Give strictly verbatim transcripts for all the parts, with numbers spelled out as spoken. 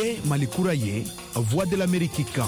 ye Mali kura ye Voix de l'Amérique kan.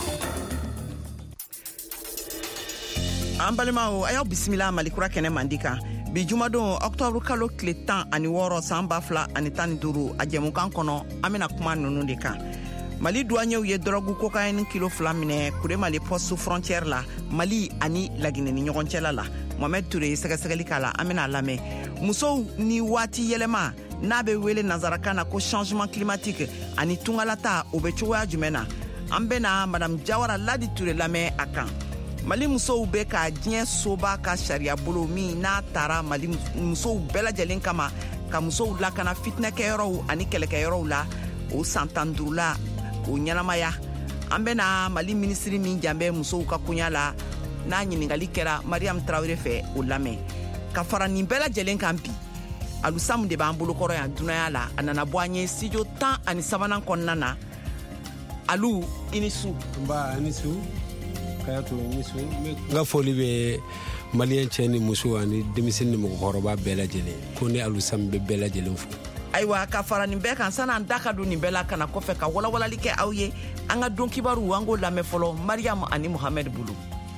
An balimaw a y'aw bisimila Mali kura kɛnɛ mandi kan. Bi jumadon octobre kalo tile tan ani wɔɔrɔ san ba fila ani tan ni duuru a jɛmukan kɔnɔ an bɛna kuma ninnu de kan. Mali douaniers ye drogue cocaïne kilo fila minɛ kure Mali poste frontière la Mali ani Laginɛ ni ɲɔgɔn cɛla la. Mohamed Touré sɛgɛsɛgɛli k'a la an bɛna lamɛn. Musow ni waati yɛlɛma n'a bɛ wele nazarakan na ko changement climatique ani tungalata o bɛ cogoya jumɛn na. An bɛna Madame Jawara Ladi Touré lamɛn a kan. Mali musow bɛ ka diɲɛ soba ka sariya bolo min n'a taara Mali musow bɛɛ lajɛlen kama ka musow lakana fitinɛkɛyɔrɔw ani kɛlɛkɛyɔrɔw la o san tan duuru la o ɲɛnamaya. An bɛna Mali ministre min janbɛ musow ka koɲa la n'a ɲiningali kɛra Mariam Traoré fɛ o lamɛn. Ka fara nin bɛɛ lajɛlen kan bi Alusamu de b'an bolokɔrɔ yan dunaya la a nana bɔ an ye studio tan ani sabanan kɔnɔna na. Alu i ni su. Nba a ni su. Kayatu ni su. N ka foli bɛ maliyɛn cɛ ni muso ani denmisɛn ni mɔgɔkɔrɔba bɛɛ lajɛlen ko ne Alusamu bɛ bɛɛ lajɛlen fo. Ayiwa ka fara nin bɛɛ kan san'an da ka don nin bɛɛ la kana kɔfɛ ka walawalali kɛ aw ye an ka don kibaru an k'o lamɛn fɔlɔ Mariam ani Mohamed bolo.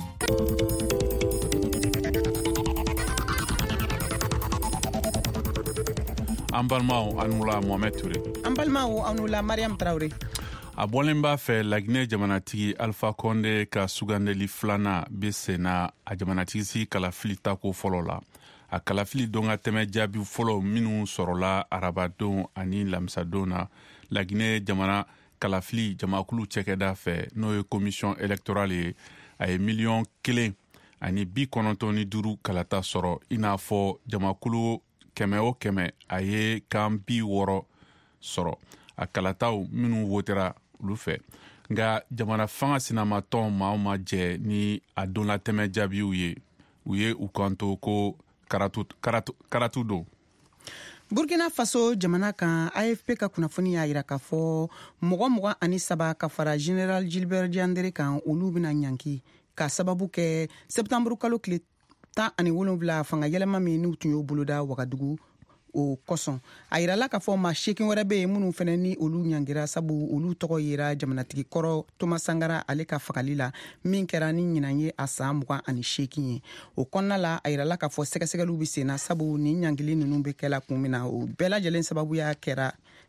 An balimaw an n'ula Mohamed Touré. An balimaw an n'ula Mariam Traoré. A bɔlen b'a fɛ Laginɛ jamanatigi Alpha Condé ka sugandeli filanan bɛ senna a jamanatigi si kalafili tako fɔlɔ la. A kalafili don ka tɛmɛ jaabi fɔlɔ minnu sɔrɔla arabadon ani lamisadon na Laginɛ jamana kalafili jamakulu cɛkɛda fɛ n'o ye commission électorale ye a ye miliyɔn kelen ani bi kɔnɔntɔn ni duuru kalata sɔrɔ i n'a fɔ jamakulu kɛmɛ o kɛmɛ a ye kan bi wɔɔrɔ sɔrɔ a kalataw minnu wotera olu fɛ nka jamana fanga sinamatɔn maa ma jɛ ni a donlatɛmɛ jaabiw ye u ye u kanto ko karatu karatu karatu don. Burkina Faso jamana kan A F P ka kunnafoni y'a jira k'a fɔ mɔgɔ mugan ani saba ka fara General Gilbert Diandere kan olu bɛna ɲanki ka sababu kɛ septembre kalo tile tan ani wolonwula fanga yɛlɛma min n'u tun y'o boloda Wagadugu o kosɔn a yirala k'a fɔ maa seegin wɛrɛ bɛ yen minnu fana ni olu ɲangira sabu olu tɔgɔ yera jamanatigi kɔrɔ Thomas Sankara ale ka fagali la min kɛra ni ɲinan ye a san mugan ani seegin ye o kɔnɔna la a yirala k'a fɔ sɛgɛsɛgɛliw bɛ senna sabu ni ɲangili ninnu bɛ kɛla kun min na o bɛɛ lajɛlen sababuya kɛra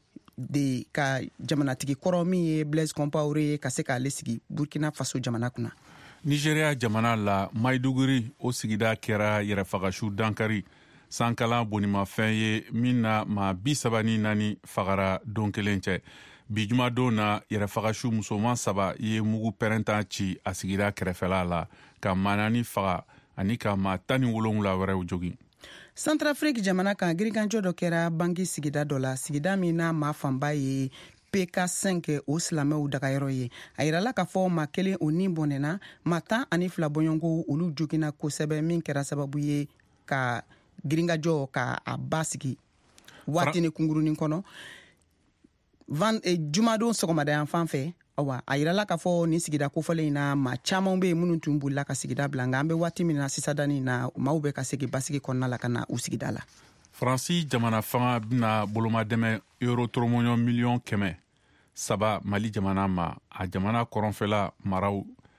de ka jamanatigi kɔrɔ min ye Blaise Compaoré ye ka se k'ale sigi Burkina Faso jamana kunna. Nigeria jamana la Maiduguri o sigida kɛra yɛrɛfagasu dankari sankalan bonimafɛn ye min na maa bi saba ni naani fagara don kelen cɛ. Bi jumadon na yɛrɛfagasu musoman saba ye mugu pɛrɛntan ci a sigida kɛrɛfɛla la ka maa naani faga ani ka maa tan ni wolonwula wɛrɛw jogin. Centrafrique jamana kan girikanjɔ dɔ kɛra bangi sigida dɔ la sigida min na maa fanba ye P K cinq o silamɛw dagayɔrɔ ye a yirala k'a fɔ maa kelen o ni bɔnɛna maa tan ani fila bɔɲɔgɔnko olu jogina kosɛbɛ min kɛra sababu ye ka girinkajɔ ka a ba sigi waati ni kungurunin kɔnɔ Van, eh, jumadon sɔgɔmada yan fan fɛ awa a yirala k'a fɔ nin sigida kofɔlen in na maa caman bɛ yen minnu tun bolila ka sigida bila nka an bɛ waati min na sisadani na maaw bɛ ka segin basigi kɔnɔna la ka na u sigida la. Faransi jamana fanga bɛna bolomadɛmɛ euro toromɔɲɔ miliyɔn kɛmɛ saba Mali jamana ma a jamana kɔrɔnfɛla maraw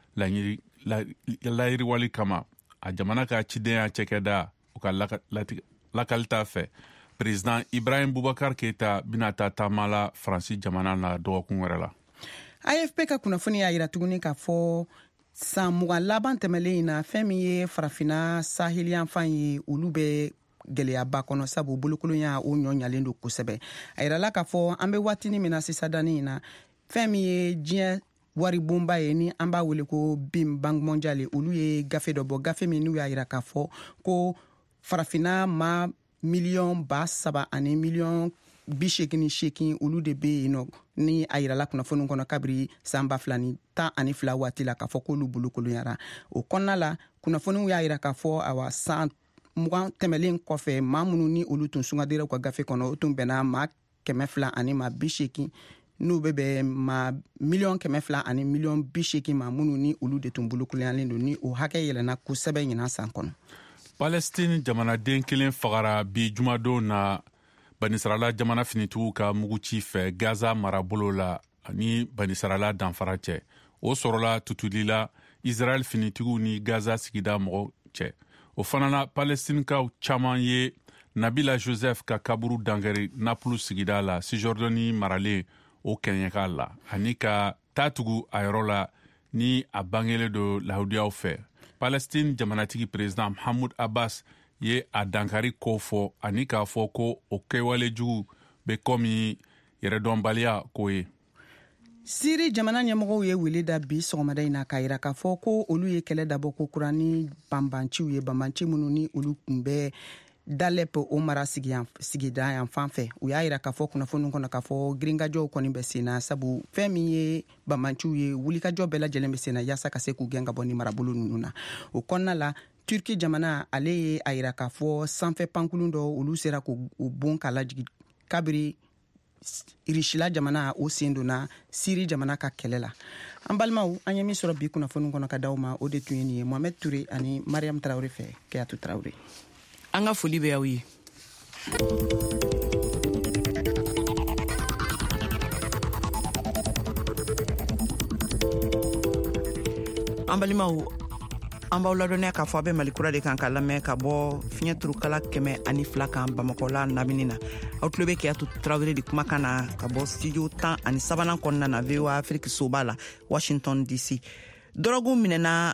layiriwali kama a jamana ka cidenya cɛkɛda u ka lakalita fɛ Président Ibrahim Boubacar Keita bɛna taa taama la Faransi jamana na dɔgɔkun wɛrɛ la. A F P ka kunnafoni y'a jira tuguni k'a fɔ san mugan laban tɛmɛlen in na fɛn min ye farafina saheliyanfan ye olu bɛ gɛlɛyaba kɔnɔ sabu bolokolonya o ɲɔ ɲalen don kosɛbɛ a yirala k'a fɔ an bɛ waatini min na sisadani in na fɛn min ye diɲɛ wari bonba ye ni an b'a wele ko B I M Banque Mondiale olu ye gafe dɔ bɔ gafe min n'u y'a jira k'a fɔ ko farafina ma miliyɔn ba saba ani miliyɔn bi seegin ni seegin olu de bɛ yen nɔ ni a yirala kunnafoni kɔnɔ kabiri san ba fila ni tan ani fila waati la k'a fɔ k'olu bolokolonyara o kɔnɔna la kunnafoniw y'a jira k'a fɔ awa san mugan tɛmɛlen kɔfɛ maa minnu ni olu tun sunkadira u ka gafe kɔnɔ o tun bɛnna maa kɛmɛ fila ani maa bi seegin n'u bɛ bɛn maa miliyɔn kɛmɛ fila ani miliyɔn bi seegin ma minnu ni olu de tun bolokoloyalen don ni o hakɛ yɛlɛnna kosɛbɛ ɲinan san kɔnɔ. Palestine jamanaden kelen fagara bi jumadon na banisarala jamana finitigiw ka muguci fɛ Gaza marabolo la ni banisarala danfara cɛ o sɔrɔla tutulila Israel finitigiw ni Gaza sigida mɔgɔ cɛ. O fana na Palestinikaw caman ye Nabila Joseph ka kaburu dangɛri Naples sigida la Cisjordanie maralen o kɛɲɛka la ani ka taa tugu a yɔrɔ la ni a bangelen do Lahudiyaw fɛ. Palestine jamanatigi président Mahmoud Abbas ye a dankari ko fɔ ani k'a fɔ ko o kɛwale jugu be komi yɛrɛdɔnbaliya ko ye. Siri jamana ɲɛmɔgɔw ye wele da bi sɔgɔmada in na k'a yira k'a fɔ ko olu ye kɛlɛ dabɔ ko kura ni banbanciw ye banbanci minnu ni olu kun bɛ Dalep o mara sigida yan fan fɛ. U y'a yira k'a fɔ kunnafoni kɔnɔ k'a fɔ girinkajɔw kɔni bɛ sen na sabu fɛn min ye banbanciw ye wulikajɔ bɛɛ lajɛlen bɛ sen na yaasa ka se k'u gɛn ka bɔ ni marabolo ninnu na. O kɔnɔna la Turki jamana ale ye a yira k'a fɔ sanfɛ pankulun dɔ olu sera k'u bon k'a lajigi kabiri Irishila jamana o sen donna Siri jamana ka kɛlɛ la. An balimaw an ye min sɔrɔ bi kunnafoni kɔnɔ ka d'aw ma o de tun ye nin ye Mohamed Touré ani Mariam Traoré fɛ Keyatu Traoré. An ka foli bɛ aw ye. An balimaw an b'aw ladɔnniya k'a fɔ a bɛ Malikura de kan ka lamɛn ka bɔ fiɲɛ turukala kɛmɛ ani fila kan Bamakɔ la Namini na. Aw tulo bɛ Keyatu Traoré de kumakan na ka bɔ studio tan ani sabanan kɔnɔna na V O A Afrique soba la Washington D C. Dɔrɔgu minɛna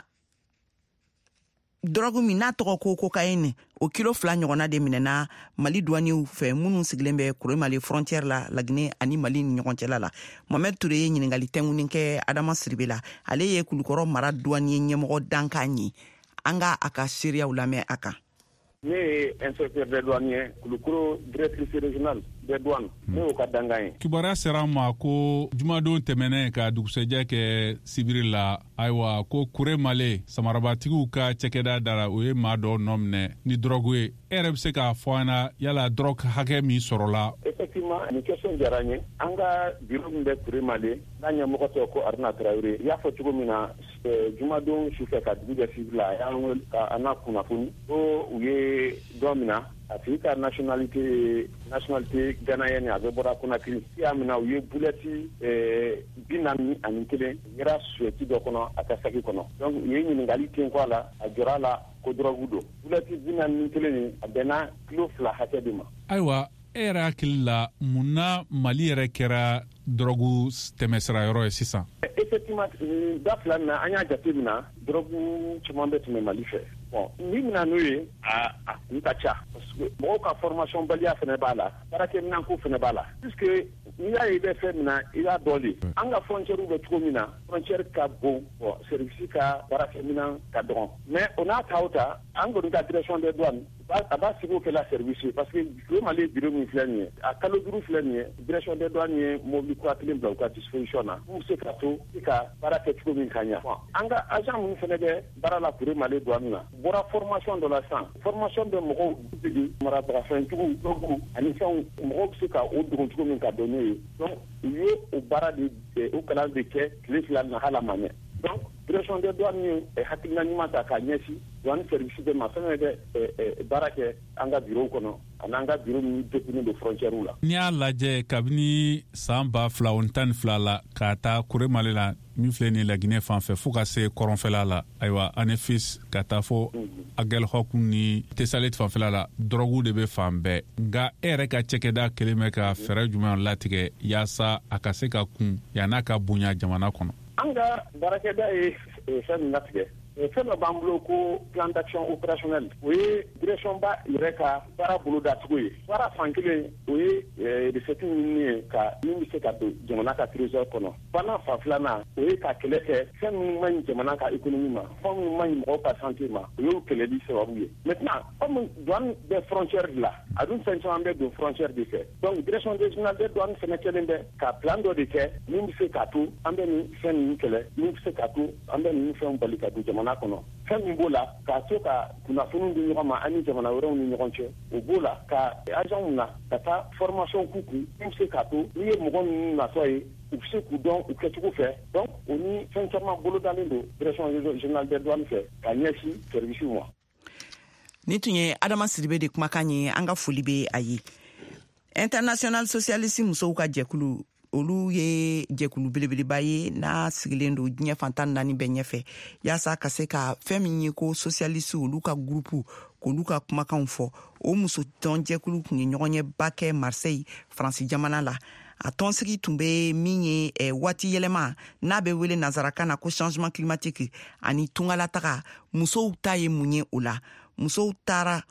Drogue min n'a tɔgɔ ko cocaïne o kilo fila ɲɔgɔnna de minɛna Mali douaniers fɛ minnu sigilen bɛ Kuremale frontière la Laginɛ ani Mali ni ɲɔgɔn cɛla la. Mohamed Touré ye ɲininkali tɛŋuni kɛ Adama Siribe la. Ale ye Kulukɔrɔ mara douanier ɲɛmɔgɔ dankan ye. An ka a ka seereyaw lamɛn a kan. Ne ye inspecteur des douaniers Kulukoro directrice régionale des douanes ne y'o ka dankan ye. Kibaruya sera an ma ko jumadon tɛmɛnen ka dugusɛjɛ kɛ sibiri la ayiwa ko Kuremale samarabatigiw ka cɛkɛda dara o ye maa dɔ nɔ minɛ ni drogue ye. E yɛrɛ bɛ se k'a fɔ an na yala drogue hakɛ min sɔrɔla. Effectivement ni question diyara n ye. An ka bureau min bɛ Kuremale n'a ɲɛmɔgɔ tɔgɔ ko Aruna Traoré i y'a fɔ cogo min na jumadon sufɛ ka dugu jɛ sibiri la a y'an wele ka an na kunnafoni ko u ye dɔ minɛ a tigi ka nationalité nationalité ghanayenne a bɛ bɔra Conakry i y'a minɛ u ye bulɛti bi naani ani kelen yɛrɛ suwɛti dɔ kɔnɔ a ka saki kɔnɔ donc u ye ɲininkali ten ko a la a jɔra a la ko drogue don bulɛti bi naani ni kelen nin a bɛnna kilo fila hakɛ de ma. Ayiwa e yɛrɛ hakili la mun na Mali yɛrɛ kɛra drogue tɛmɛsira yɔrɔ ye sisan. Effectivement da fila nin na an y'a jate minna drogue caman bɛ tɛmɛ Mali fɛ. Bon min bɛna n'o ye a a kun ka ca parce que mɔgɔw ka formation baliya fana b'a la baarakɛminɛn ko fana b'a la puisque n'i y'a ye i bɛ fɛn min na i y'a dɔn de an ka frontière bɛ cogo min na frontière ka bon bon service ka baarakɛminɛn ka dɔgɔ mais o n'a ta o ta an kɔni ka direction des douanes a b'a sigi o kɛla service parce que Kuremale bureau min filɛ nin ye a kalo duuru filɛ nin ye direction des douanes ye mobili kura kelen bila u ka disposition na mun bɛ se ka to i ka baara kɛ cogo min ka ɲa an ka agent minnu fana bɛ baara la Kuremale douane na bɔra formation dɔ la sisan formation bɛ mɔgɔw dege maratarafɛntigiw dɔgɔw ani fɛnw mɔgɔw bɛ se ka o dogo cogo min ka dɔn n'o ye donc u ye o baara de o kalan de kɛ tile fila na hali a ma mɛn donc direction des douanes ye hakilina ɲuman ta k'a ɲɛsin douane service de ma fɛn bɛ baara kɛ an ka bureau kɔnɔ ani an ka bureau min défini don frontière la. N'i y'a lajɛ kabini san ba fila o tan ni fila la ka taa Kuremale la min filɛ ni Laginɛ fan fɛ fo ka se kɔrɔnfɛla la ayiwa Anefis ka taa fɔ Aguelhok ni Tesalit fanfɛla la drogue de bɛ fan bɛɛ nka e yɛrɛ ka cɛkɛda kelen bɛ ka fɛɛrɛ jumɛn latigɛ yaasa a ka se ka kun yan'a ka bonya jamana kɔnɔ. An ka baarakɛda ye fɛn min latigɛ fɛn dɔ b'an bolo ko plan d'action opérationnel o ye direction ba yɛrɛ ka baara bolo dacogo ye baara fan kelen o ye recette ɲinini ye ka min bɛ se ka don jamana ka trésor kɔnɔ bana fan filanan o ye ka kɛlɛ kɛ fɛn minnu ma ɲi jamana ka économie ma fɛn minnu ma ɲi mɔgɔw ka santé ma o y'o kɛlɛli sababu ye maintenant comme douane bɛ frontière de la a dun fɛn caman bɛ don frontière de fɛ donc direction régionale des douanes fɛnɛ kɛlen bɛ ka plan dɔ de kɛ min bɛ se ka to an bɛ nin fɛn ninnu kɛlɛ min bɛ se ka to an bɛ nin fɛnw bali ka don jamana kɔnɔ fɛn min b'o la k'a to ka kunnafoni di ɲɔgɔn ma ani jamana wɛrɛw ni ɲɔgɔn cɛ o b'o la ka agent na ka taa formation k'u kun min bɛ se k'a to n'i ye mɔgɔ ninnu natɔ ye u bɛ se k'u dɔn u kɛcogo fɛ donc o ni fɛn caman bolo dalen don direction régionale des douanes fɛ ka ɲɛsin service ma. Ni tun ye Adama Siribe de kumakan ye an ka foli bɛ a ye. International Socialist musow ka jɛkulu olu ye jɛkulu belebeleba ye n'a sigilen do diɲɛ fantan naani bɛɛ ɲɛfɛ yaasa ka se ka fɛn min ye ko socialiste olu ka groupe k'olu ka kumakanw fɔ. O muso tɔn jɛkulu kun ye ɲɔgɔn ye ba kɛ Marseille Faransi jamana la. A tɔnsigi tun bɛ min ye eh, waati yɛlɛma n'a bɛ wele nazarakan na ko changement climatique ani tungalataga musow ta ye mun ye o la. Musow taara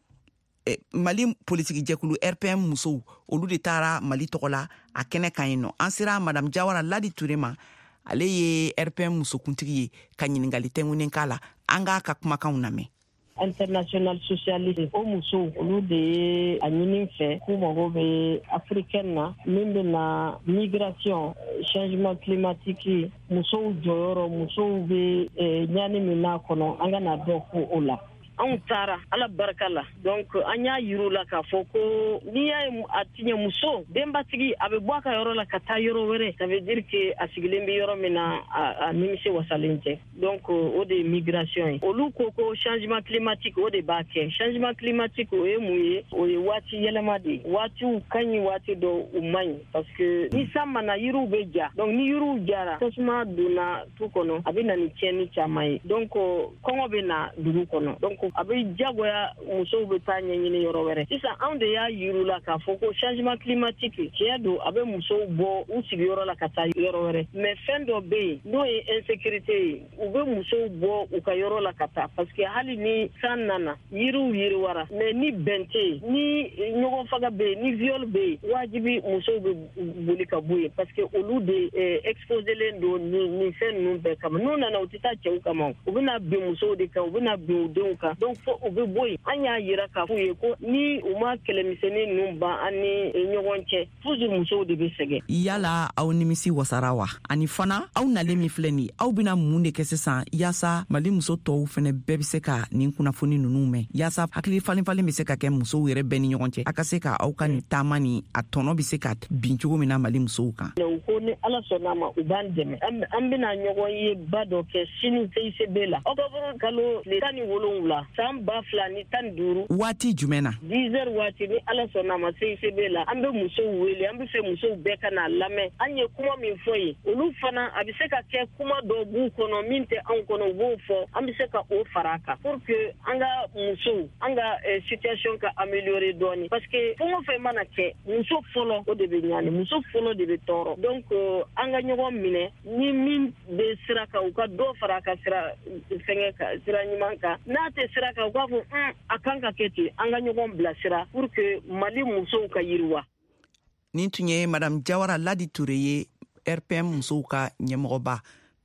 eh, Mali politiki jɛkulu R P M musow olu de taara Mali tɔgɔ la a kɛnɛ kan yen nɔ. An sera Madame Jawara Ladi Ture ma, ale ye R P M musokuntigi ye ka ɲiningali tɛngunen k'a la. An k'a ka kumakanw lamɛn. International socialiste o muso olu de ye a ɲini fɛ k'u mago bɛ africaine na min bɛ na migration changement climatique musow jɔyɔrɔ musow bɛ ɲani min n'a kɔnɔ an ka na dɔ ko o la. Anw taara ala barika la donc an y'a yiru la k'a fɔ ko n'i y'a ye a tiɲɛ muso denbatigi a bɛ bɔ a ka yɔrɔ la ka taa yɔrɔ wɛrɛ ça veut dire que a sigilen bɛ yɔrɔ min na a nimisi wasalen tɛ donc o de ye migration ye. Olu ko ko changement climatique o de b'a kɛ. Changement climatique o ye mun ye o ye waati yɛlɛma de ye. Waatiw ka ɲi waati dɔ u man ɲi parce que ni san mana yiriw bɛ ja donc ni yiriw jara tasuma donna tu kɔnɔ a bɛ na ni tiɲɛni caman ye donc kɔngɔ bɛ na dugu kɔnɔ donc a bɛ jagoya musow bɛ taa ɲɛɲini yɔrɔ wɛrɛ. Sisan anw de y'a yiru la k'a fɔ ko changement climatique tiɲɛ don a bɛ musow bɔ u sigiyɔrɔ la ka taa yɔrɔ wɛrɛ mais fɛn dɔ bɛ yen n'o ye insécurité ye u bɛ musow bɔ u ka yɔrɔ la ka taa parce que hali ni san nana yiriw yiriwara mais ni bɛn tɛ yen ni ɲɔgɔn faga bɛ yen ni viol bɛ yen wajibi musow bɛ boli ka bɔ yen parce que olu de exposelen don nin fɛn ninnu bɛɛ kama n'u nana u tɛ taa cɛw kama u bɛna bin musow de kan u bɛna bin u denw kan donc fo u bɛ bɔ yen an y'a yira k'a fɔ u ye ko ni u ma kɛlɛmisɛnnin ninnu ban an ni ɲɔgɔn cɛ toujours musow de bɛ sɛgɛn. Yala aw nimisi wasara wa ani fana aw nalen min filɛ nin aw bɛna mun de kɛ sisan yaasa Mali muso tɔw fana bɛɛ bɛ se ka nin kunnafoni ninnu mɛn yaasa hakili falen falen bɛ se ka kɛ musow yɛrɛ bɛɛ ni ɲɔgɔn cɛ a ka se ka aw ka nin taama ni a tɔnɔ bɛ se ka bin cogo min na Mali musow kan. U ko ni ala sɔnna ma u b'an dɛmɛ an bɛna ɲɔgɔn ye ba dɔ kɛ sini C I C B la octobre kalo tile tan ni wolonwula san ba fila ni tan ni duuru waati jumɛn na dix heures waati ni ala sɔnna ma C I C B la an bɛ musow wele an bɛ fɛ musow bɛɛ ka na lamɛn an ye kuma min fɔ ye olu fana a bɛ se ka kɛ kuma dɔ b'u kɔnɔ min tɛ anw kɔnɔ u b'o fɔ an bɛ se ka o fara a kan pour que an ka musow an ka situation ka améliorer dɔɔni parce que fɛn o fɛn mana kɛ muso fɔlɔ o de bɛ ɲani muso fɔlɔ de bɛ tɔɔrɔ donc an ka ɲɔgɔn minɛ ni min bɛ sira kan u ka dɔ fara a ka sira fɛngɛ kan sira ɲuman kan n'a tɛ sira kan u k'a fɔ a kan ka kɛ ten an ka ɲɔgɔn bilasira pour que Mali musow ka yiriwa. Nin tun ye Madame Jawara Ladi Ture ye R P M musow ka ɲɛmɔgɔba.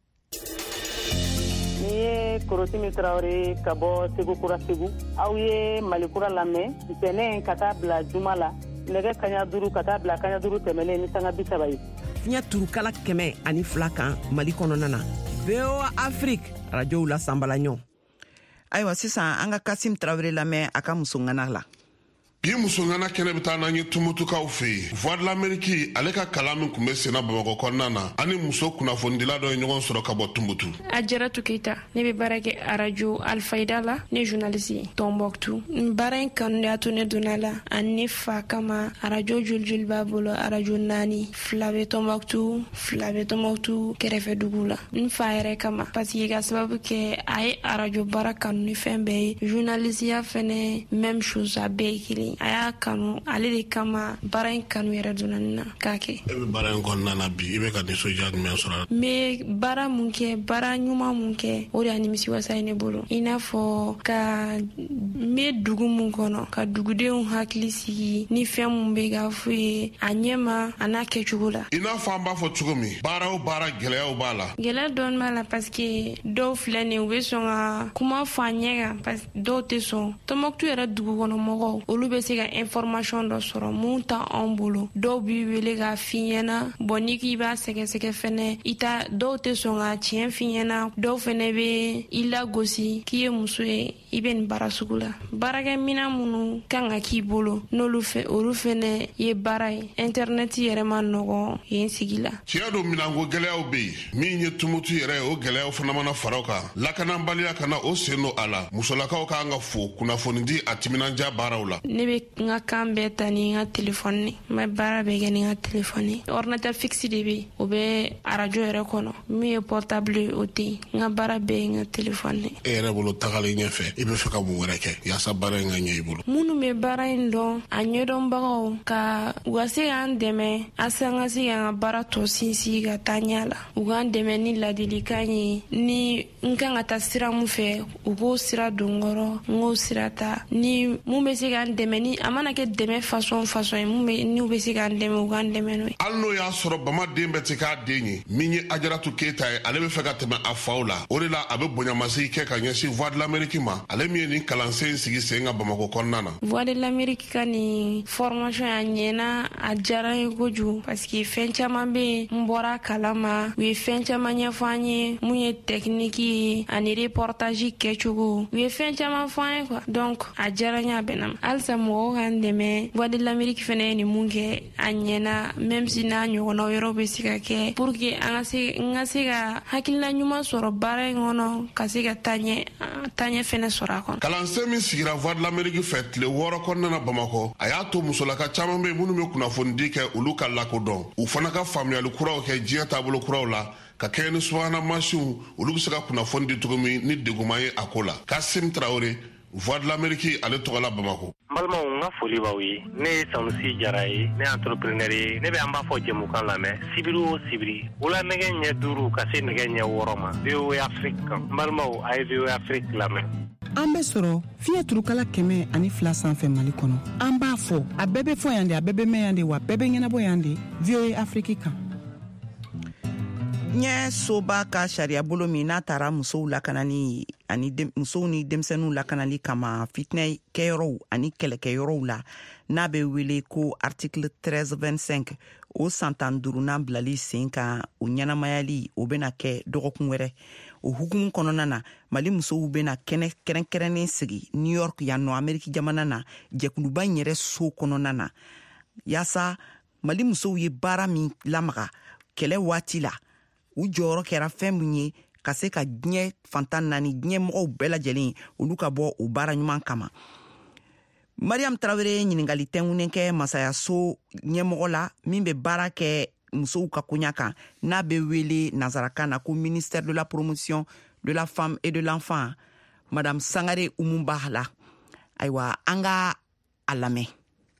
Ni ye Korotimi Traoré ka bɔ Segu Kura Segu aw ye Mali kura lamɛn ntɛnɛn ka taa bila juma la nɛgɛ kaɲa duuru ka taa bila kaɲa duuru tɛmɛlen ni sanga bi saba ye. Fiɲɛ turukala kɛmɛ ani fila kan Mali kɔnɔna na V O A Afrique radiow la sanbalaɲɔ. Ayiwa sisan an ka Kasim Traoré lamɛn a ka musongana la. Bi musongana kɛnɛ bɛ taa n'an ye tumutukaw fɛ yen. Voix de l'Amérique ale ka kalan min kun bɛ senna Bamakɔ kɔnɔna na ani muso kunnafonidila dɔ ye ɲɔgɔn sɔrɔ ka bɔ Tumutu. Ajaratu Keita ne bɛ baara kɛ arajo Alfayda la ne journaliste ye Tombouctou. N baara in kanu de y'a to ne donna la ani ne fa kama arajo joli joli b'a bolo arajo naani fila bɛ Tombouctou fila bɛ Tombouctou kɛrɛfɛ dugu la. N fa yɛrɛ kama parce que ka sababu kɛ a ye arajo baara kanu ni fɛn bɛɛ ye journalisiya fɛnɛ même chose a bɛɛ ye kelen. A y'a kanu ale de kama baara in kanu yɛrɛ donna ne na k'a kɛ. E bɛ baara in kɔnɔna na bi i bɛ ka nisɔndiya jumɛn sɔrɔ a la? N bɛ baara mun kɛ baara ɲuman mun kɛ o de y'a nimisiwasa ye ne bolo i n'a fɔ ka n bɛ dugu mun kɔnɔ ka dugudenw hakili sigi ni fɛn mun bɛ ka f'u ye a ɲɛma a n'a kɛcogo la. I n'a fɔ an b'a fɔ cogo min baara o baara gɛlɛyaw b'a la. Gɛlɛya dɔɔni b'a la parce que dɔw filɛ nin ye u bɛ sɔn ka kuma fɔ a ɲɛ kan parce que dɔw tɛ sɔn Tombouctou yɛrɛ dugukɔnɔmɔgɔw olu bɛ se ka information dɔ sɔrɔ mun ta anw bolo dɔw b'i wele k'a f'i ɲɛna bon n'i k'i b'a sɛgɛsɛgɛ fɛnɛ i ta dɔw tɛ sɔn ka tiɲɛ f'i ɲɛna dɔw fɛnɛ bɛ i lagosi k'i ye muso ye i bɛ nin baara sugu la baarakɛminɛn minnu kan ka k'i bolo n'olu fɛ olu fɛnɛ ye baara ye internet yɛrɛ ma nɔgɔn yen sigi la. Tiɲɛ don minanko gɛlɛyaw bɛ yen min ye Tumutu yɛrɛ ye o gɛlɛyaw fana mana fara o kan lakanabaliya kana o sen don a la musolakaw kan ka fo kunnafoni di a timinanja baaraw la. Ne be nga kan bɛɛ ta ni nga telefɔni ne n bɛ baara bɛɛ kɛ ni nga telefɔni ordinateur fixe de be o be arajo yɛrɛ kɔnɔ min ye portable o te nga baara bɛɛ nga telefɔni ne e yɛrɛ bolo tagalen ɲɛfɛ i be fɛ ka mun wɛrɛ kɛ yaasa baara in ka ɲɛ i bolo minnu be baara in dɔn a ɲɛdɔnbagaw ka u ka se k'an dɛmɛ a se an ka se k'an ka baara tɔ sinsin ka taa ɲɛ la u k'an dɛmɛ ni ladilikan ye ni n kan ka taa sira mun fɛ u k'o sira don kɔrɔ n k'o sira ta ni mun be se k'an dɛmɛ ni a mana kɛ dɛmɛ fasɔn fasɔn ye mun be n'u be se k'an dɛmɛ u k'an dɛmɛ n'o ye hali n'o y'a sɔrɔ bamaden bɛ te k'a den ye min ye ajaratu keyita ye ale be fɛ ka tɛmɛ a faw la o de la a be bonyamasigi kɛ ka ɲɛsin voix de l'amérique ma ale min ye nin kalansen sigi sen ka bamako kɔnɔna na voix de l'amérique ka ni formation a ɲɛna a diyara ye kojugu parce que fɛn caman be n bɔra kalama u ye fɛn caman ɲɛfɔ an ye mun ye tekniki ye ani reportage kɛcogo u ye fɛn caman fɔ an ye quoi donc a diyara n ye a bɛnna ma halisa mɔgɔw k'an dɛmɛ voix de l'amérique fɛnɛ ye nin mun kɛ a ɲɛna même si n'a ɲɔgɔnna yɔrɔ be se ka kɛ pour que an ka se n ka se ka hakilina ɲuman sɔrɔ baara in kɔnɔ ka se ka taɲɛ taɲɛ fɛnɛ sɔrɔ a kɔnɔ kalansen min sigira voix de l'amérique fɛ tile wɔɔrɔ kɔnɔna na bamakɔ a y'a to musolaka caman be minnu be kunnafonidi kɛ olu ka lakodɔn u fana ka faamuyali kuraw kɛ diɲɛ taabolo kuraw la ka kɛɲɛ ni subahana mansiw olu be se ka kunnafoni di cogo min ni deguma ye a ko la kasim tarawure voix de l'amérique ale tɔgɔla bamako n balimaw n ka foli b'aw ye ne ye sanusi jara ye ne ye entrepreneur ye ne bɛ an b'a fɔ jɛmukan lamɛn sibiri o sibiri wula nɛgɛ ɲɛ duuru ka se nɛgɛ ɲɛ wɔɔrɔ ma V O A Afrique kan n balimaw a ye V O A Afrique lamɛn an bɛ sɔrɔ fiɲɛ turukala kɛmɛ ani fila sanfɛ mali kɔnɔ an b'a fɔ a bɛɛ bɛ fɔ yan de a bɛɛ bɛ mɛn yan de wa bɛɛ bɛ ɲɛnabɔ yan de V O A Afrique kan ɲɛ soba ka sariya bolo min n'a taara musow lakanani ani musow ni denmisɛnninw lakanali kama fitinɛ kɛyɔrɔw ani kɛlɛkɛyɔrɔw la n'a bɛ wele ko article treize vingt-cinq o san tan duurunan bilali sen kan o ɲɛnamayali o bena kɛ dɔgɔkun wɛrɛ o hukumu kɔnɔna na mali musow bena kɛnɛ kɛrɛnkɛrɛnnen sigi New York yan nɔ Ameriki jamana na jɛkuluba in yɛrɛ so kɔnɔna na yaasa mali musow ye baara min lamaga kɛlɛ waati la u jɔyɔrɔ kɛra fɛn min ye ka se ka diɲɛ fantan naani diɲɛ mɔgɔw bɛɛ lajɛlen olu ka bɔ o baara ɲuman kama Mariam Traoré ɲiningali tɛngunen kɛ masayaso ɲɛmɔgɔ la min bɛ baara kɛ musow ka koɲa kan n'a bɛ wele nazarakan na ko ministère de la promotion de la femme et de l'enfant Madame Sangare Umumbala ayiwa an ka a lamɛn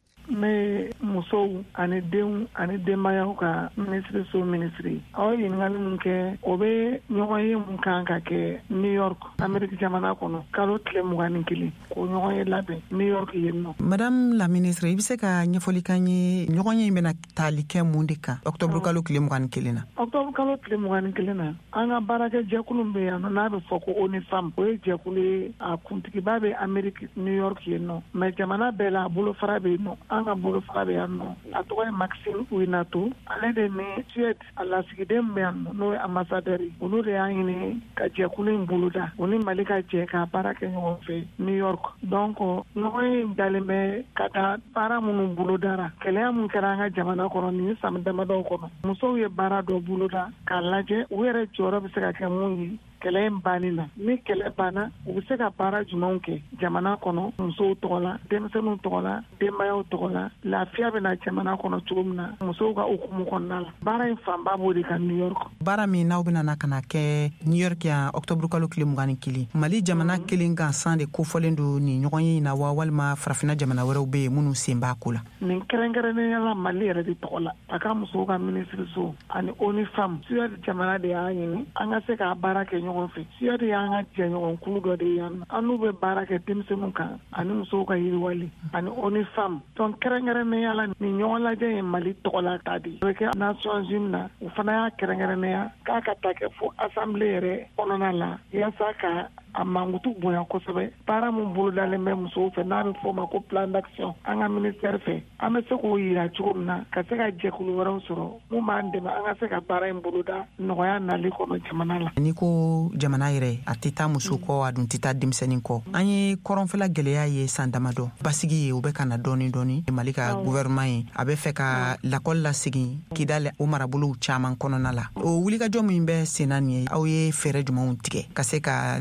me musow ani denw ani denbayaw ka ministre so ministre aw ɲiningali mun kɛ o be ɲɔgɔn ye mun kan ka kɛ New York Ameriki jamana kɔnɔ kalo tile mugan ni kelen ko ɲɔgɔn ye labɛn New York yen nɔ. Madame la ministre i be se ka ɲɛfɔli kan ye ɲɔgɔn ye bena tali kɛ mun de kan octobre kalo tile mugan ni kelen na. Octobre kalo tile mugan ni kelen na an ka baarakɛ jɛkulu be yan nɔ n'a be fɔ ko ONU Femme o ye jɛkulu ye a kuntigiba be Ameriki New York yen nɔ mais jamana bɛɛ la a bolofara be yen nɔ an ka bolo fara bɛ yan nɔ a tɔgɔ ye Maxime Winato ale de ni Suède a lasigiden bɛ yan nɔ n'o ye ambassadeur ye olu de y'a ɲini ka jɛkulu in boloda o ni Mali ka jɛ ka baara kɛ ɲɔgɔn fɛ New York donc ɲɔgɔn in dalen bɛ ka taa baara minnu bolodara kɛlɛya min kɛra an ka jamana kɔnɔ nin san damadɔw kɔnɔ musow ye baara dɔ boloda k'a lajɛ u yɛrɛ jɔyɔrɔ bɛ se ka kɛ mun ye kɛlɛ in banni na ni kɛlɛ banna u bɛ se ka baara jumɛnw kɛ jamana kɔnɔ musow tɔgɔ la denmisɛnninw tɔgɔ la denbayaw tɔgɔ la lafiya bɛ na jamana kɔnɔ cogo min na musow ka hukumu kɔnɔna la baara in fanba b'o de kan New York. Baara min n'aw bɛna na ka na kɛ New York yan octobre kalo tile mugan ni kelen Mali jamana kelen gansan de kofɔlen don nin ɲɔgɔn ye in na wa walima farafina jamana wɛrɛw bɛ yen minnu sen b'a ko la. Nin kɛrɛnkɛrɛnnenya la Mali yɛrɛ de tɔgɔ la a ka musow ka ministre so ani ONU Femme Suède jamana de y'a ɲini an ka se ka baara kɛ ɲɔgɔn fɛ Suède y'an ka jɛɲɔgɔn kulu dɔ de yan an n'u bɛ baara kɛ denmisɛnninw kan ani musow ka yiriwali ani ONU Femme donc kɛrɛnkɛrɛnnenya la nin ɲɔgɔn lajɛ ye Mali tɔgɔ la ta de o bɛ kɛ Nations Unies na u fana y'a kɛrɛnkɛrɛnnenya k'a ka taa kɛ fo assemblée yɛrɛ kɔnɔna la yaasa ka a mankutu bonya kosɛbɛ baara min bolodalen bɛ musow fɛ n'a bɛ fɔ o ma ko plan d'action an ka ministère fɛ an bɛ se k'o yira cogo min na ka se ka jɛkulu wɛrɛw sɔrɔ mun b'an dɛmɛ an ka se ka baara in boloda nɔgɔya nali kɔnɔ jamana la. N'i ko jamana yɛrɛ a tɛ taa muso kɔ a dun tɛ taa denmisɛnnin kɔ an ye kɔrɔnfɛla gɛlɛya ye san damadɔ basigi ye o bɛ ka na dɔɔni dɔɔni Mali ka gouvernement ye a bɛ fɛ ka lakɔli lasegin Kidali o marabolow caman kɔnɔna la o wulikajɔ min bɛ sen na nin ye aw ye fɛɛrɛ jumɛnw tigɛ ka se ka kalan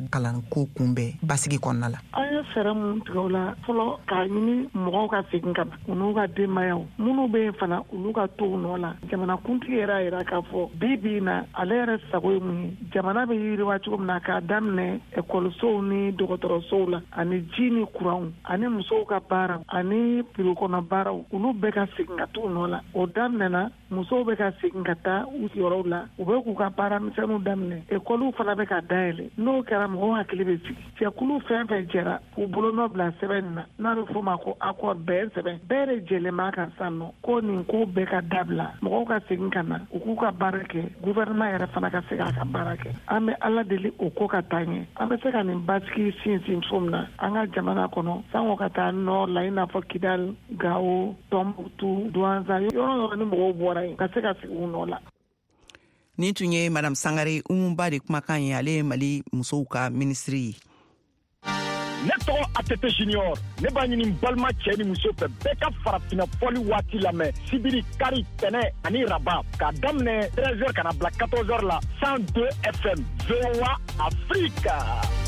ko kunbɛ basigi kɔnɔna la. An ye fɛɛrɛ mun tigɛ o la fɔlɔ k'a ɲini mɔgɔw ka segin ka na u n'u ka denbayaw minnu bɛ yen fana olu ka to u nɔ la. Jamanakuntigi yɛrɛ yira k'a fɔ bi bi in na ale yɛrɛ sago ye mun ye jamana bɛ yiriwa cogo min na k'a daminɛ ekɔlisow ni dɔgɔtɔrɔsow la ani ji ni kuranw ani musow ka baara ani biro kɔnɔ baaraw olu bɛɛ ka segin ka to u nɔ la. O daminɛna musow bɛ ka segin ka taa u yɔrɔw la u bɛ k'u ka baara misɛnninw daminɛ ekɔliw fana bɛ ka dayɛlɛ n'o kɛra mɔgɔw hakili bɛ sigi cɛkulu fɛn fɛn jɛra k'u bolo nɔ bila sɛbɛn na n'a bɛ f'o ma ko accord bɛn sɛbɛn bɛɛ de jɛlen b'a kan sisan nɔ ko nin ko bɛɛ ka dabila mɔgɔw ka segin ka na u k'u ka baara kɛ gouvernement yɛrɛ fana ka se k'a ka baara kɛ an bɛ ala deli o ko ka taa ɲɛ an bɛ se ka nin basigi sinsin cogo min na an ka jamana kɔnɔ sanko ka taa nord la i n'a fɔ Kidal, Gao, Tombouctou, Douentza yɔrɔ yɔrɔ ni mɔgɔw bɔra yen ka se ka sigi u nɔ la. Nin tun ye Madame Sangare Umunba de kumakan ye ale ye Mali musow ka ministre ye. Ne tɔgɔ Atete Junior ne b'a ɲini balima cɛ ni muso fɛ bɛɛ ka farafina fɔli waati lamɛn sibiri kari tɛnɛ ani raba k'a daminɛ treize heures ka na bila quatorze heures la cent deux F M V O A Afrique.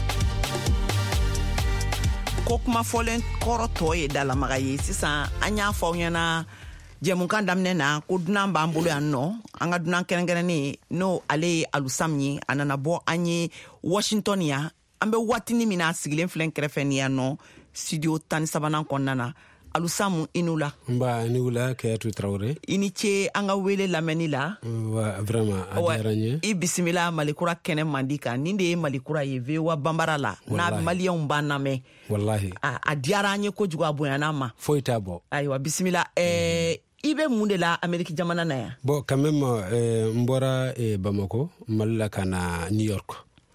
Ko kuma fɔlen kɔrɔ tɔ ye dalamaga ye sisan an y'a fɔ aw ɲɛna jɛmukan daminɛ na ko dunan b'an bolo yan nɔ an ka dunan kɛrɛnkɛrɛnnen n'o ale ye Alusam ye a nana bɔ an ye Washington yan an bɛ waatini min na sigilen filɛ kɛrɛfɛ ni yan nɔ studio tan ni sabanan kɔnɔna na Alusam i n'u la. Nba ni wula Keyatu Traoré. I ni ce an ka wele lamɛnni la. Wa vraiment a diyara n ye. I bisimila Malikura kɛnɛ mandi kan nin de ye Malikura ye V O A Banbara la n'a maliyɛnw b'an lamɛn. Wallahi. A diyara an ye kojugu a bonyana ma. Foyi t'a bɔ. Ayiwa bisimila ɛɛ i bɛ mun de la Amérique jamana na yan. Bon quand même euh, n bɔra eh, Bamako Mali la ka na New York.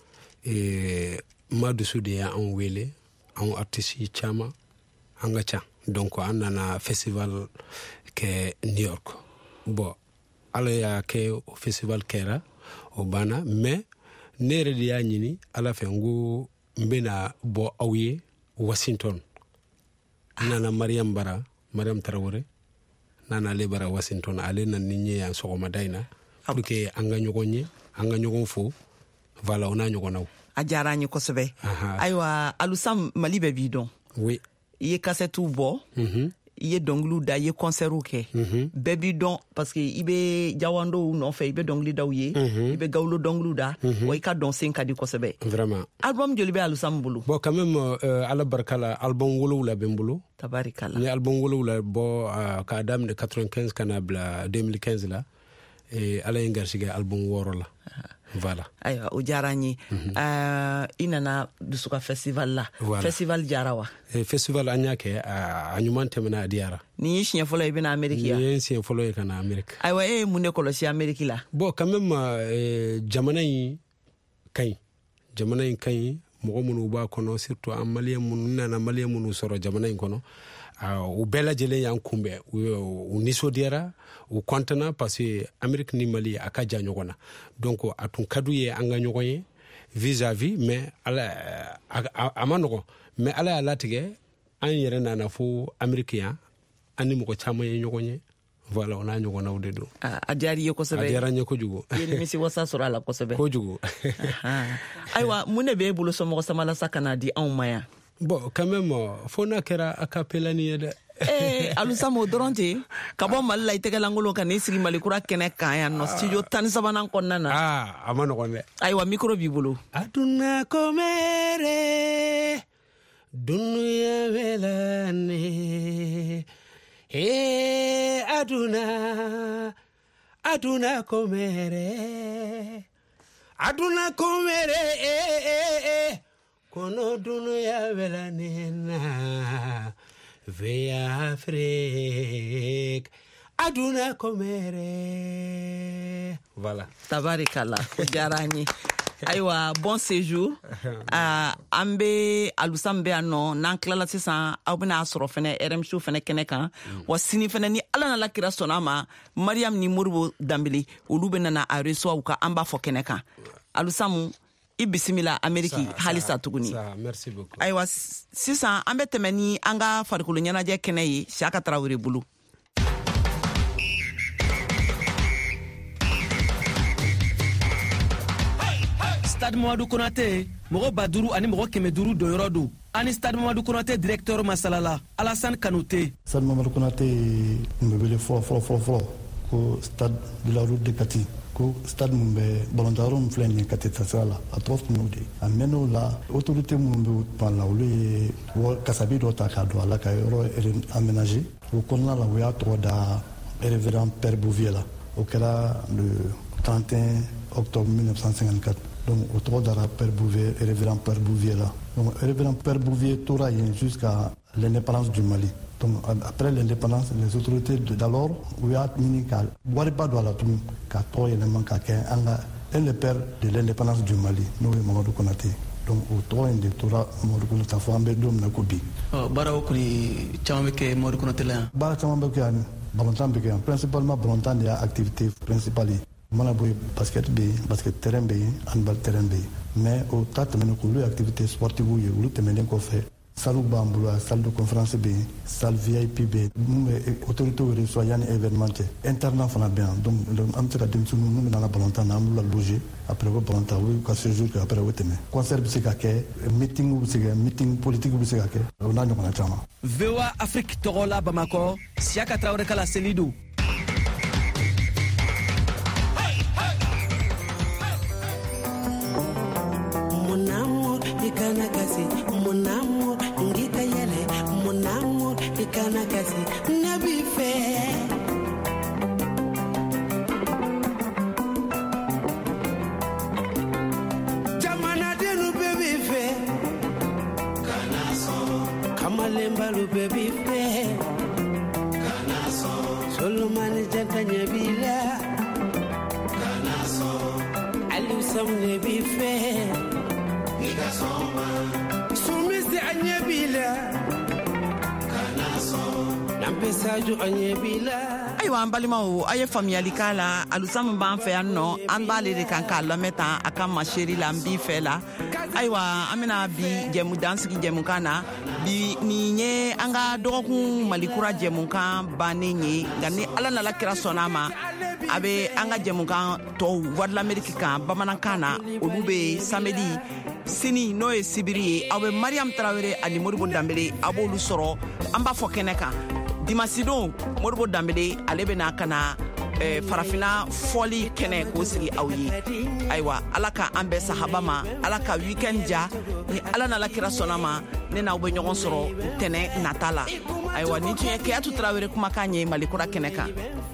Eh, ma dusu de y'an wele an artiste caman an ka ca donc an nana festival kɛ New York. Bon ala y'a kɛ o festival kɛra o banna mais ne yɛrɛ de y'a ɲini ala fɛ n ko n bɛna bɔ aw ye Washington. N nana Mariam Bara Mariam Traoré nana ale bara Washington ale na ni ɲɛ yan sɔgɔmada in na pour que an ka ɲɔgɔn ye an ka ɲɔgɔn fo voilà o n'a ɲɔgɔnnaw. A diyara an ye kosɛbɛ. Ayiwa Alusam Mali bɛ b'i dɔn. Oui. I ye kasɛtiw bɔ. Mm-hmm. I ye dɔnkiliw da i ye kɔnsɛriw kɛ. Mm-hmm. Bɛɛ b'i dɔn parce que i bɛ jawandow nɔfɛ i bɛ dɔnkili daw ye. Mm-hmm. I bɛ gawulo dɔnkiliw da. Mm-hmm. Wa i ka dɔn sen ka di kosɛbɛ. Vraiment. Album joli bɛ Alusam bolo? Bon quand même euh, ala barika la album wolowula bɛ n bolo. Tabarikala. Ni album wolowula bɔ uh, k'a daminɛ quatre-vingt-quinze ka na bila deux mille quinze la. Et ala ye n garisɛgɛ album wɔɔrɔ la. Voilà. Ayiwa o diyara n ye. Uh, I nana Dusuka festival la. Voilà. Festival diyara wa? Eh, festival an y'a kɛ a ɲuman tɛmɛna a diyara. Nin ye siɲɛ fɔlɔ ye i bɛna Amérique yan? Nin ye siɲɛ fɔlɔ ye ka na Amérique. Ayiwa e ye mun de kɔlɔsi Amérique la? Bon quand même eh, jamana in ka ɲi jamana in ka ɲi mɔgɔ minnu b'a kɔnɔ surtout an maliyɛn minnu nana maliyɛn minnu sɔrɔ jamana in kɔnɔ u bɛɛ lajɛlen y'an kunbɛn u nisɔndiyara u kɔntana parce que Amérique ni Mali a ka jan ɲɔgɔn na donc a tun ka d'u ye an ka ɲɔgɔn ye vis-à-vis mais ala a, a, a ma nɔgɔn mais ala y'a latigɛ an yɛrɛ nana fo Amérique yan an ni mɔgɔ caman ye ɲɔgɔn ye voilà on a ɲɔgɔnnaw de don. A diyara i ye kosɛbɛ. A diyara n ye kojugu. I ye nimisi wasa sɔrɔ a la kosɛbɛ. Kojugu. Ayiwa mun de b'e bolo somɔgɔ samalasa ka na di anw ma yan? Bon quand même fo n'a kɛra a cappella ni ye dɛ. Eh, Alusam o dɔrɔn ten ka bɔ Mali la i tɛgɛlankolon ka n'i sigi Malikura kɛnɛ kan yan nɔ studio tan ni sabanan kɔnɔna na. Ah, a ma nɔgɔn dɛ. Ayiwa micro b'i bolo. Aduna komere dunuya velane eh aduna aduna komere aduna komere eh eh eh kono dunuya velane na Veya Afrique aduna komere. Voilà. Tabarikala. Diyara n ye. Ayiwa bon séjour. uh, an bɛ Alusam bɛ yan nɔ n'an tilala sisan aw bɛna a sɔrɔ fɛnɛ R M C fɛnɛ kɛnɛ kan. Mm. Wa sini fɛnɛ ni ala n'ala kira sɔnna ma Mariam ni Moribo Dambele olu bɛ nana a reçoit ka an b'a fɔ kɛnɛ kan. Alusamu i bisimila Amérique halisa tuguni. Merci beaucoup. Ayiwa sisan an bɛ tɛmɛ ni an ka farikolo ɲɛnajɛ kɛnɛ ye Siyaka Tarawele bolo. Stade Mouadou Konaté mogo baduru ani mogo kɛmɛ duuru do yɔrɔ do ani stade Mamadou Konaté directeur masalala Alassane Kanouté. Stade Mamadou Konaté me wele fɔlɔ fɔlɔ fɔlɔ fɔlɔ ko stade de la route de Kati ko stade mun bɛ ballon mun filɛ nin ye Kati tasira la a tɔgɔ tun y'o de a mɛn'o la autorité minnu bɛ pan la olu ye kasabi dɔ ta k'a don a la ka yɔrɔ aménager o kɔnɔna la u y'a tɔgɔ da révérend Père Bouvier la o kɛra le trente et un octobre mille neuf cent cinquante-quatre donc au tɔgɔ dara Père Bouvier révérend Père Bouvier la donc révérend Père Bouvier tora yen jusqu'à l'indépendance du Mali. Donc après l'indépendance, les autorités d'alors ont mis qu'à Wariba do la tun qu'à trois éléments qu'à un le père de l'indépendance du Mali, nous Mamadou Konaté. Donc au trois de Tora Mamadou Konaté fo ambe dom na kobi. Oh bara okuri chama ke Mamadou Konaté la. Bara chama be kan balontan be kan principalement balontan de activité principale. Mana boy basket be basket terrain be handball terrain be mais au tata mena ko lu activité sportive ou lu temene ko fait. Salle bambou, salle de conférence B, salle V I P B, autorité reçoit un événement internat fana bien. Donc am teka demsu nous nous dans la balontan na am la loger après le balontan oui ka ce jour après le thème. Concert bi se ka ke, meeting bi se ka, meeting politique bi se ka ke. On a ñokona chama. V O A Afrique Torola Bamako, Siaka Traoré kala Selidou. Mon amour, ikana kasi, mon amour. Ngita yele, mon amour, ikana kasi, nabi fe. Jamana denu baby fe. Kanaso. Kamalemba lu baby fe. Kanaso. Solomani janta nyebila. Kanaso. Alu sam nebi fe. Nikasoma. Sumisi anyebila kanaso nampesaju anyebila. Ayiwa an balimaw a ye faamuyali k'a la alusamu b'an fɛ yan nɔ an b'ale de kan k'a lamɛn tan a ka maseri la an b'i fɛ la. Ayiwa an bɛna bi jɛmu dansigi jɛmukan na bi nin ye an ka dɔgɔkun malikura jɛmukan bannen ye nka ni ala nala kira sɔnna a ma a bɛ an ka jɛmukan tɔw Voix de l'Amérique kan bamanankan na olu bɛ samedi sini n'o ye sibiri ye aw bɛ Mariam Tarawele ani Modibo Danbele a b'olu sɔrɔ an b'a fɔ kɛnɛ kan dimanche don Modibo Danbele ale bɛna ka na eh, farafina fɔli kɛnɛ k'o sigi aw ye ayiwa ala ka an bɛɛ sahaba ma ala ka weekend ja ni ala n'ala kira sɔnna ma ne n'aw bɛ ɲɔgɔn sɔrɔ tɛnɛ nata la ayiwa ni tun ye Keyatu Tarawele kumakan ye malikura kɛnɛ kan.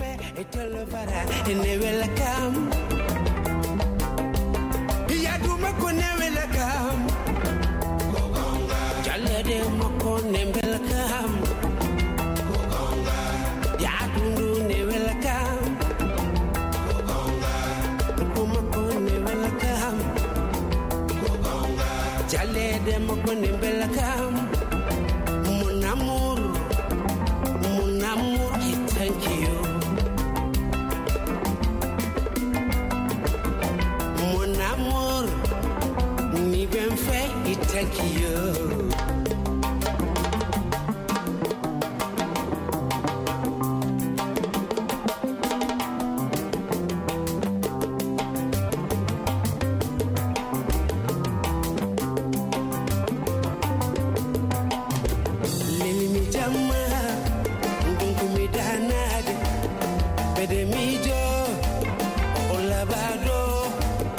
Yaduma kone welcome Jalade makone welcome Yadundu ne welcome Kuma kone welcome Jalade makone welcome Mon amour Mon amour thank you Mon amour mi ben fait thank you.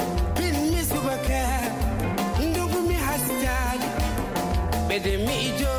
Bede mi jo